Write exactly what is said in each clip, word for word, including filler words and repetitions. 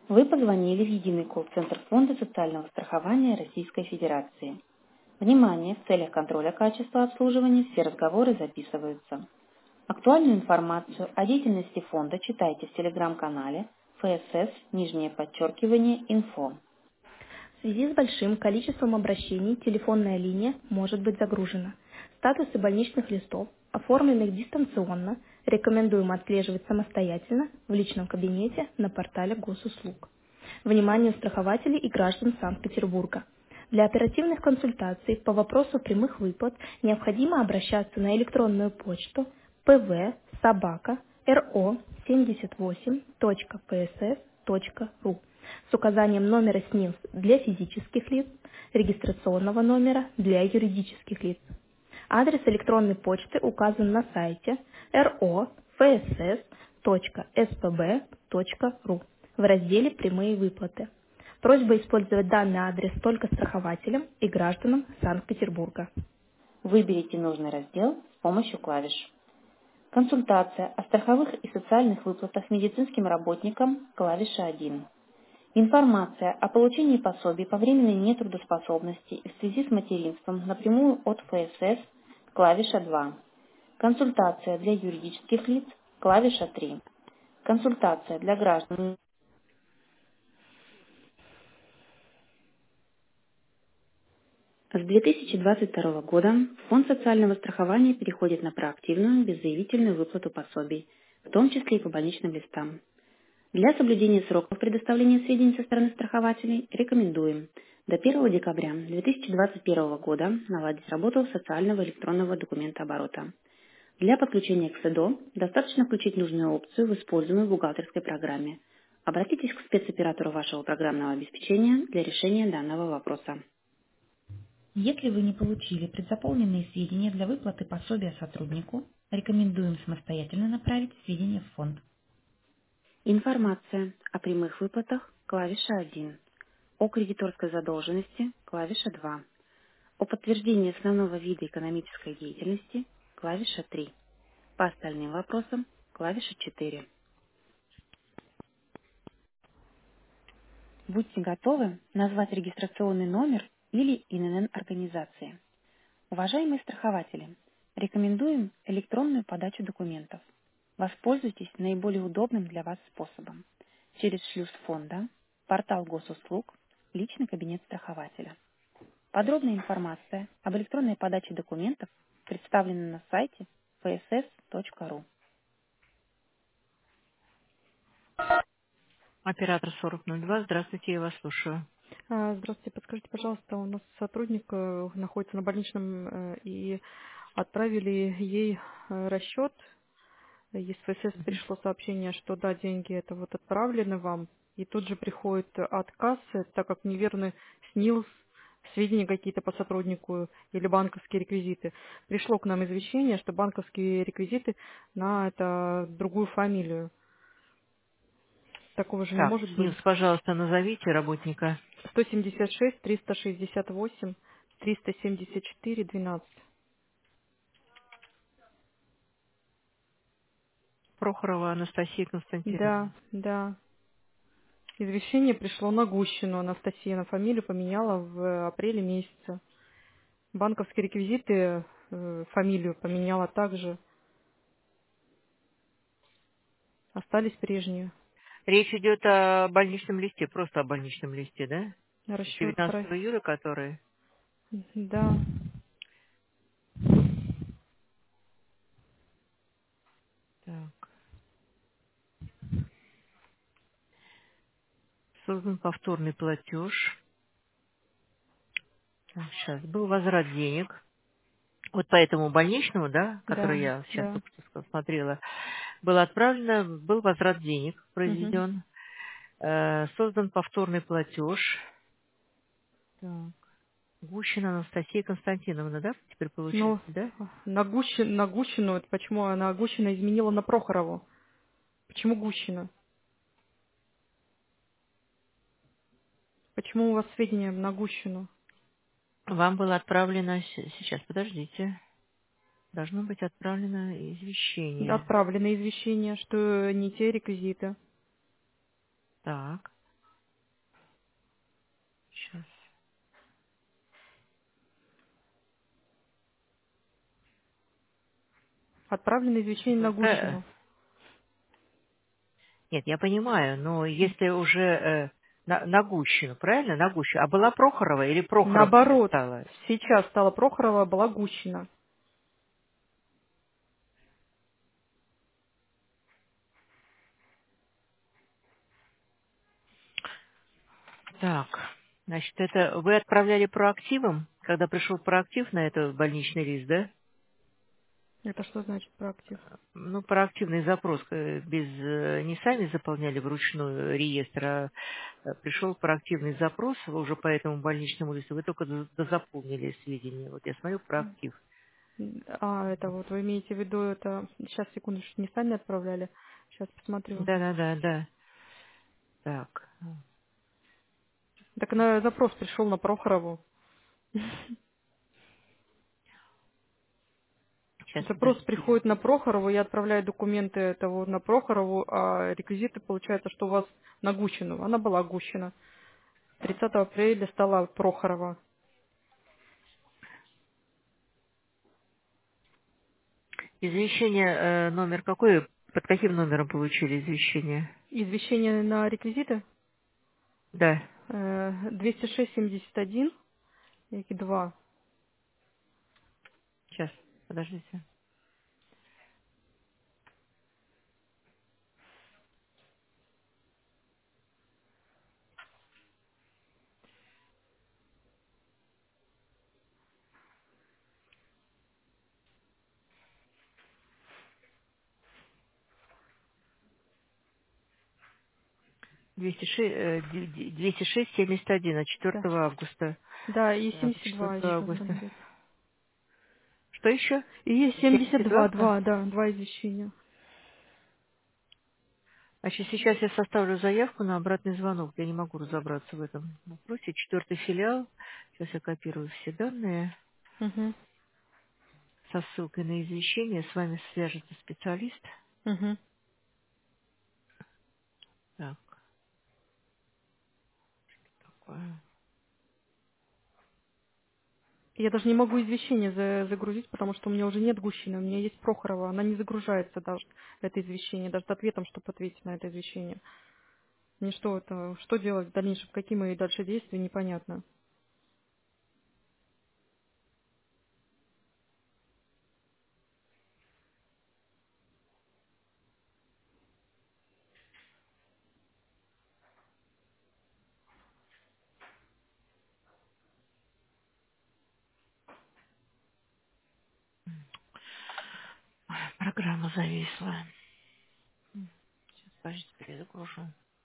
Вы позвонили в единый колл-центр Фонда социального страхования Российской Федерации. Внимание! В целях контроля качества обслуживания все разговоры записываются. Актуальную информацию о деятельности фонда читайте в телеграм-канале эф эс эс, нижнее подчеркивание, инфо. В связи с большим количеством обращений телефонная линия может быть загружена. Статусы больничных листов, оформленных дистанционно, рекомендуем отслеживать самостоятельно в личном кабинете на портале госуслуг. Вниманию страхователей и граждан Санкт-Петербурга. Для оперативных консультаций по вопросу прямых выплат необходимо обращаться на электронную почту пв собака ро семьдесят восемь точка псс точка ру с указанием номера СНИЛС для физических лиц, регистрационного номера для юридических лиц. Адрес электронной почты указан на сайте ро фсс точка спб точка ру в разделе «Прямые выплаты». Просьба использовать данный адрес только страхователям и гражданам Санкт-Петербурга. Выберите нужный раздел с помощью клавиш. Консультация о страховых и социальных выплатах медицинским работникам, клавиша один. Информация о получении пособий по временной нетрудоспособности и в связи с материнством напрямую от эф эс эс, клавиша два. Консультация для юридических лиц, клавиша три. Консультация для граждан. С две тысячи двадцать второго года Фонд социального страхования переходит на проактивную беззаявительную выплату пособий, в том числе и по больничным листам. Для соблюдения сроков предоставления сведений со стороны страхователей рекомендуем до первого декабря две тысячи двадцать первого года наладить работу социального электронного документооборота. Для подключения к СЭДО достаточно включить нужную опцию в используемой бухгалтерской программе. Обратитесь к спецоператору вашего программного обеспечения для решения данного вопроса. Если вы не получили предзаполненные сведения для выплаты пособия сотруднику, рекомендуем самостоятельно направить сведения в фонд. Информация о прямых выплатах, клавиша один. О кредиторской задолженности, клавиша два. О подтверждении основного вида экономической деятельности, клавиша три. По остальным вопросам, клавиша четыре. Будьте готовы назвать регистрационный номер или ин эн эн организации. Уважаемые страхователи, рекомендуем электронную подачу документов. Воспользуйтесь наиболее удобным для вас способом. Через шлюз фонда, портал госуслуг, личный кабинет страхователя. Подробная информация об электронной подаче документов представлена на сайте эф эс эс точка ру. Оператор сорок ноль два. Здравствуйте, я вас слушаю. А, Здравствуйте, подскажите, пожалуйста, у нас сотрудник э, находится на больничном э, и отправили ей э, расчет. Из эф эс эс пришло сообщение, что да, деньги это вот отправлены вам, и тут же приходит отказ, э, так как неверны снилс, сведения какие-то по сотруднику или банковские реквизиты. Пришло к нам извещение, что банковские реквизиты на это другую фамилию. Такого же не Так, может быть. СНИЛС, пожалуйста, назовите работника. сто семьдесят шесть триста шестьдесят восемь триста семьдесят четыре двенадцать. Прохорова Анастасия Да, Константиновна. да. Извещение пришло на Гущину. Анастасия на фамилию поменяла в апреле месяце. Банковские реквизиты, э, фамилию поменяла также. Остались прежние. Речь идет о больничном листе, просто о больничном листе, да? Расчет про... девятнадцатого июля, который... Да. Так. Создан повторный платеж. Так, сейчас. Был возврат денег. Вот по этому больничному, да, который Да, я сейчас да. только что смотрела, было отправлено, был возврат денег Угу. произведен. Э, Создан повторный платеж. Так. Гущина Анастасия Константиновна, да, теперь получается, Ну, да? на, Гущи- на Гущину, это почему она Гущина изменила на Прохорову? Почему Гущина? Почему у вас сведения на Гущину? Вам было отправлено, с- сейчас, подождите, должно быть отправлено извещение. Отправлено извещение, что не те реквизиты. Так. Отправлено извещение на Э, Гущину. Нет, я понимаю, но если уже э, на, на Гущину, правильно? На Гущину. А была Прохорова или Прохорова сейчас Наоборот, стала? сейчас стала Прохорова, была Гущина. Так, значит, это вы отправляли проактивом, когда пришел проактив на этот больничный лист, да? Это что значит проактив? Ну, проактивный запрос, э, без, э, не сами заполняли вручную реестр, а э, пришел проактивный запрос, вы уже по этому больничному листу, вы только до- дозаполнили сведения. Вот я смотрю проактив. А, это вот вы имеете в виду это... Сейчас, секундочку, не сами отправляли? Сейчас посмотрю. Да-да-да, да. Так, Так на запрос пришел на Прохорову. сейчас, Запрос подождите. приходит на Прохорову, я отправляю документы этого на Прохорову, а реквизиты получается, что у вас на Гущину. Она была Гущина. тридцатого апреля стала Прохорова. Извещение э, номер какой? Под каким номером получили извещение? Извещение на реквизиты Да, э, двести шесть семьдесят один и два. сейчас, подождите. двести шесть, э, двести шесть семьдесят один от Да. четвёртого августа. Да, и Так, семьдесят два четвёртого еще там августа. идет. Что еще? И есть семьдесят семьдесят два? два, Да. два, да, два извещения. Значит, сейчас я составлю заявку на обратный звонок. Я не могу разобраться в этом вопросе. Четвертый филиал. Сейчас я копирую все данные Угу, со ссылкой на извещение. С вами свяжется специалист. угу. Так, такое. Я даже не могу извещение за- загрузить, потому что у меня уже нет Гущины, у меня есть Прохорова. Она не загружается даже, это извещение, даже с ответом, чтобы ответить на это извещение. Мне что это, что делать в дальнейшем, какие мои дальше действия, непонятно. Программа зависла. Сейчас, подождите, перезагружу.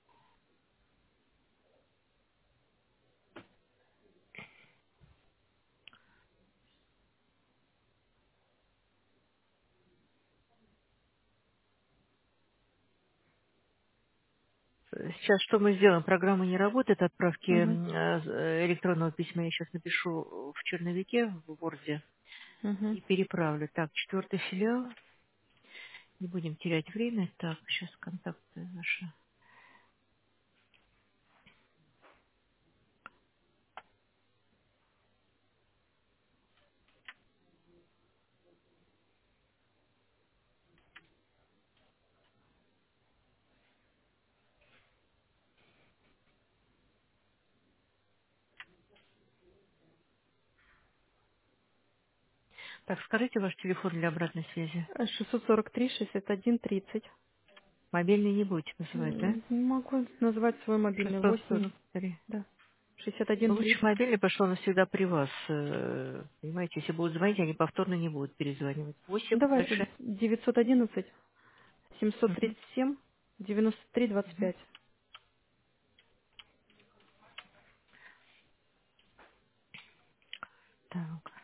Сейчас что мы сделаем? Программа не работает. Отправки Угу, м, э, электронного письма я сейчас напишу в черновике в Word угу. и переправлю. Так, четвертый филиал. Не будем терять время. Так, сейчас контакты наши. Так, скажите ваш телефон для обратной связи. шестьсот сорок три шестьдесят один тридцать. Мобильный не будете называть, да? М, Не могу назвать свой мобильный. шестьсот восемь, сорок три. да, шестьдесят один Ну, лучше тридцать. мобильный, потому что он всегда при вас. э, Понимаете, если будут звонить, они повторно не будут перезванивать. Ну, Восемь давайте дальше. девятьсот одиннадцать семьсот Мгм, тридцать семь девяносто три двадцать мгм. пять. Так.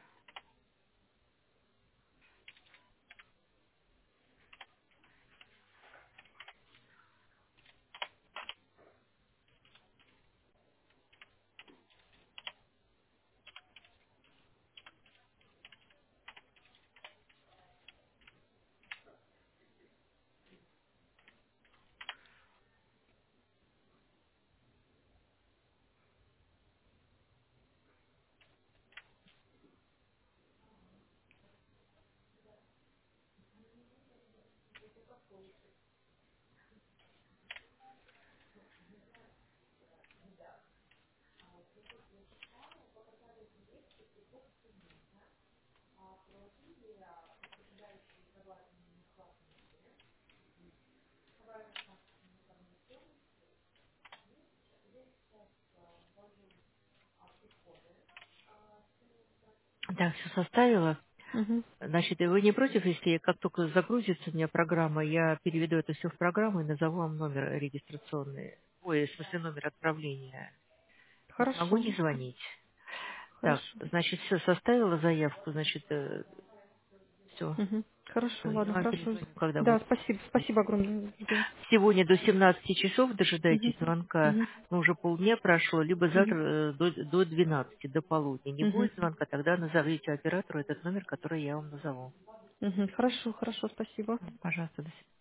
Да, все составила. Угу. Значит, и вы не против, если как только загрузится у меня программа, я переведу это все в программу и назову вам номер регистрационный, ой, в смысле номер отправления. Могу Хорошо. не звонить. Так, Хорошо. значит, все, составила заявку, значит, все. Угу. Хорошо, Я ладно, вам хорошо. перезвоню, когда Да, будет. спасибо. Спасибо огромное. Жду. Сегодня до семнадцати часов Угу. дожидайтесь звонка, Угу. но уже полдня прошло, либо Угу. завтра э, до, до двенадцати, до полудня. Не Угу. будет звонка, тогда назовите оператору этот номер, который я вам назову. Угу. Хорошо, хорошо, спасибо. Пожалуйста, до свидания.